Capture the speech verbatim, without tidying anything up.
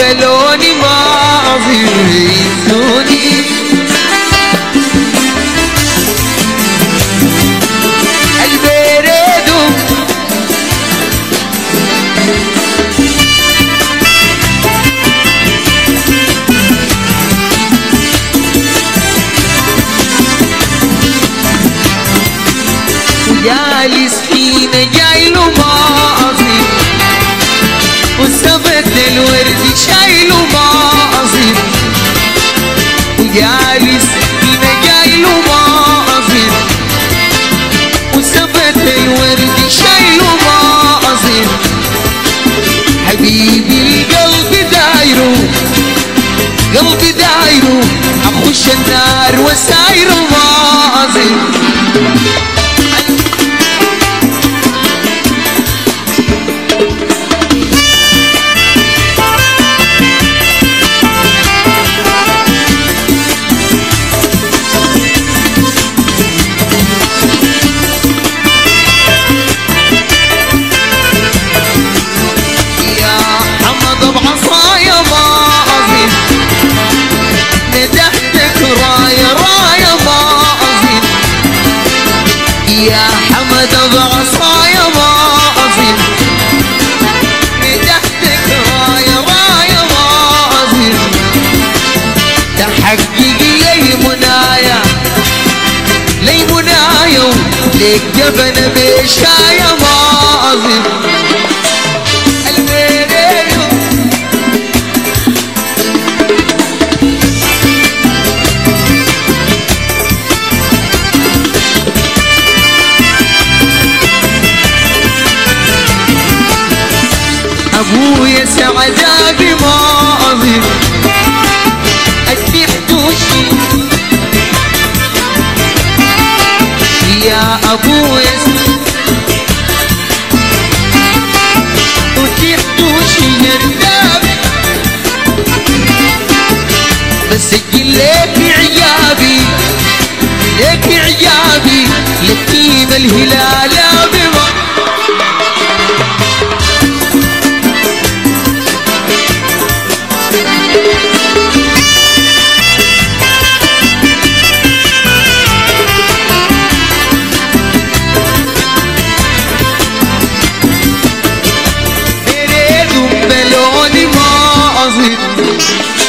بلوني ماضي ينسوني البريد وجالس فينا جايله ماضي وثبت الورد شايله ماضي وجالس فينا جايله ماضي وثبت الورد شايله ماضي حبيبي القلب دايره قلبي دايره اخش النار وساير ماضي يا حمد بعصايا ما أظن مدحتك رايا رايا ما أظن تحقق لي منايا لي منايا ليك جبن بشايا ما أظن ابويا سعدابي ماضي اتحتوشي يا ابويا اتحتوشي يردابي بسجل لك عيابي لك عيابي لكيم الهلال بما بلوني ما أظن